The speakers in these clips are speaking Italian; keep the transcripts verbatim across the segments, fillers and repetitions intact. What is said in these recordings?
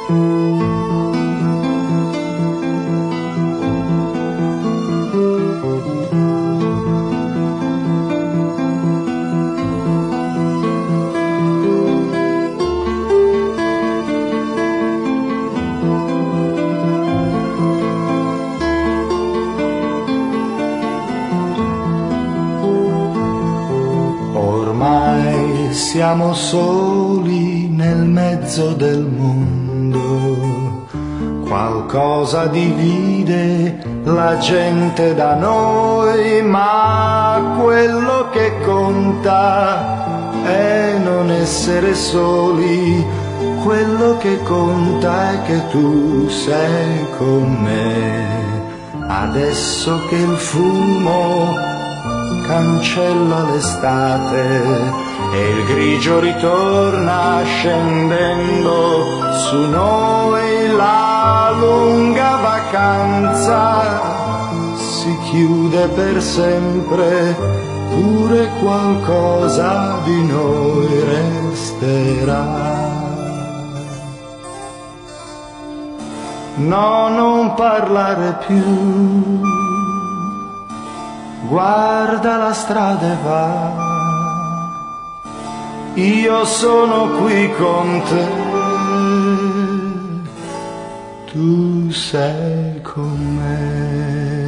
Ormai siamo soli nel mezzo del mondo, qualcosa divide la gente da noi, ma quello che conta è non essere soli, quello che conta è che tu sei con me. Adesso che il fumo cancella l'estate e il grigio ritorna scendendo su noi, la lunga vacanza si chiude per sempre, pure qualcosa di noi resterà. No, non parlare più, guarda la strada e va, io sono qui con te, tu sei con me.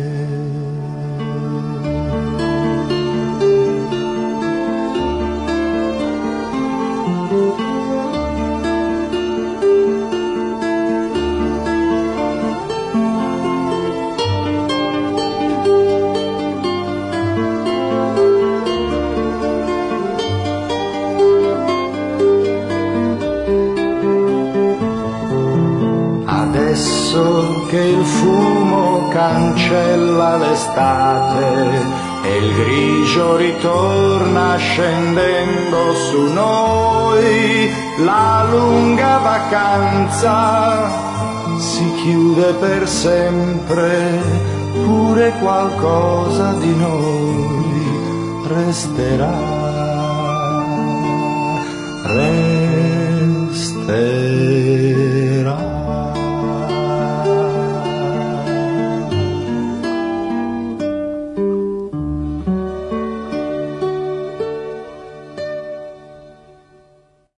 Adesso che il fumo cancella l'estate e il grigio ritorna scendendo su noi, la lunga vacanza si chiude per sempre, pure qualcosa di noi resterà, resterà.